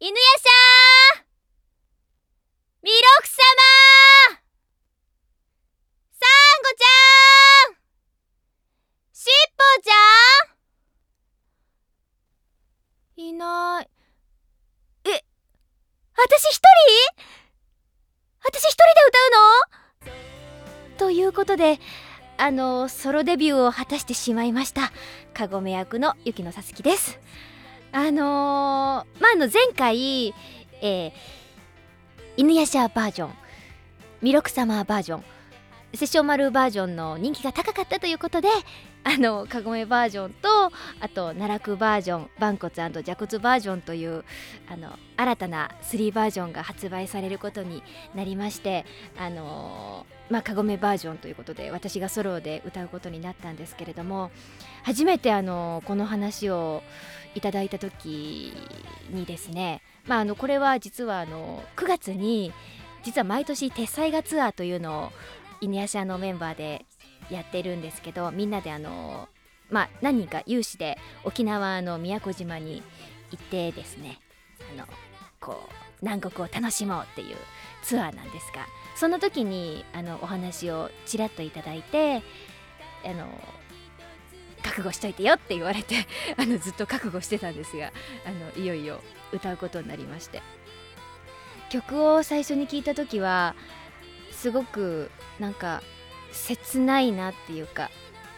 犬夜叉弥勒様、サンゴちゃん、しっぽちゃんいない。私一人で歌うの？ということでソロデビューを果たしてしまいましたかごめ役の雪野さつきです。前回、犬夜叉バージョン、弥勒様バージョン、殺生丸バージョンの人気が高かったということで、かごめバージョンと、あと奈落バージョン、万骨&蛇骨バージョンという新たな3バージョンが発売されることになりまして、かごめバージョンということで私がソロで歌うことになったんですけれども、初めてこの話をいただいた時にですね、これは実は9月に実は毎年鉄斎画ツアーというのを犬夜叉のメンバーでやってるんですけど、みんなで何人か有志で沖縄の宮古島に行ってですね、南国を楽しもうっていうツアーなんですが、その時にお話をちらっといただいて、覚悟しといてよって言われてずっと覚悟してたんですが、いよいよ歌うことになりまして、曲を最初に聞いた時はすごく切ないなっていうか、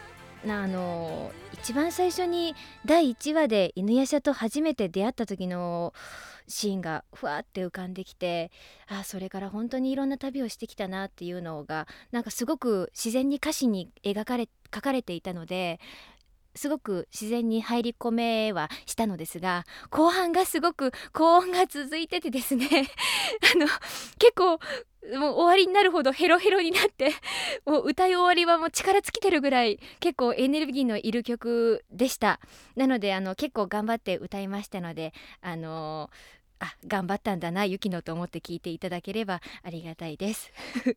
一番最初に第1話で犬夜叉と初めて出会った時のシーンがふわって浮かんできて、それから本当にいろんな旅をしてきたなっていうのがすごく自然に歌詞に書かれていたので、すごく自然に入り込めはしたのですが、後半がすごく高音が続いててですね結構もう終わりになるほどヘロヘロになってもう歌い終わりはもう力尽きてるぐらい結構エネルギーのいる曲でした。なので結構頑張って歌いましたので、頑張ったんだなゆきのと思って聞いていただければありがたいです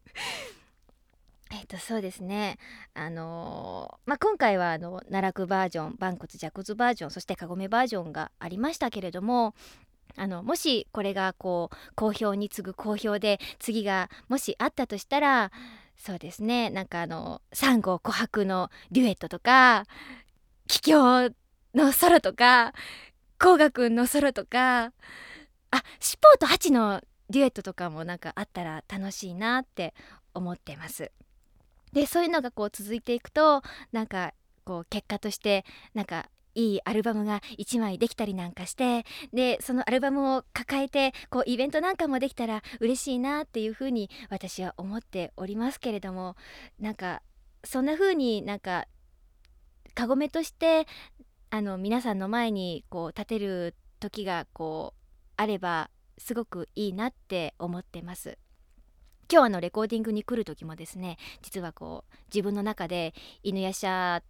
そうですね、今回は奈落バージョン、万骨蛇骨バージョン、そしてかごめバージョンがありましたけれども、もしこれが好評に次ぐ好評で次がもしあったとしたら、そうですね、サンゴ琥珀のデュエットとか、桔梗のソロとか、甲賀くんのソロとか、シポーとハチのデュエットとかもあったら楽しいなって思ってます。でそういうのが続いていくと結果としていいアルバムが1枚できたりなんかして、でそのアルバムを抱えてイベントなんかもできたら嬉しいなっていうふうに私は思っておりますけれども、そんなふうにかごめとして皆さんの前に立てる時があればすごくいいなって思ってます。今日レコーディングに来る時もですね、実は自分の中で犬夜叉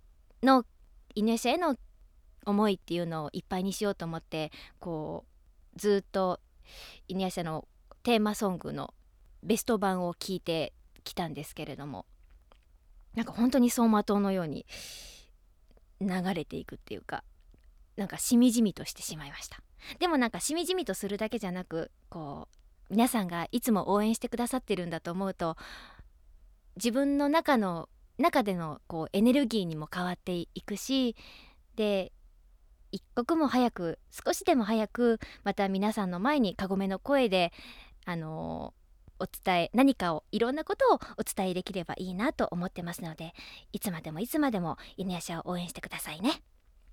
への思いっていうのをいっぱいにしようと思って、ずっと犬夜叉のテーマソングのベスト版を聴いてきたんですけれども、本当に走馬灯のように流れていくっていうか、しみじみとしてしまいました。でもしみじみとするだけじゃなく、皆さんがいつも応援してくださってるんだと思うと、自分の中でのエネルギーにも変わっていくし、で一刻も早く、少しでも早くまた皆さんの前にかごめの声でお伝え、何かをいろんなことをお伝えできればいいなと思ってますので、いつまでも犬夜叉を応援してくださいね。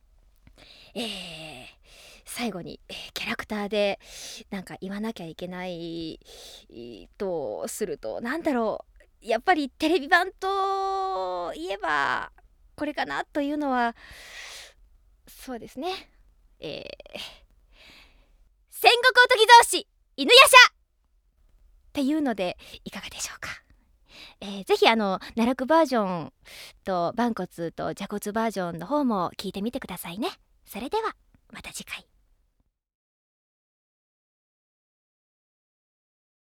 最後に、キャラクターで言わなきゃいけないとすると、やっぱりテレビ版といえばこれかなというのは、そうですね、戦国おとぎ同士犬夜叉っていうのでいかがでしょうか。ぜひ奈落バージョンと万骨と蛇骨バージョンの方も聞いてみてくださいね。それではまた次回。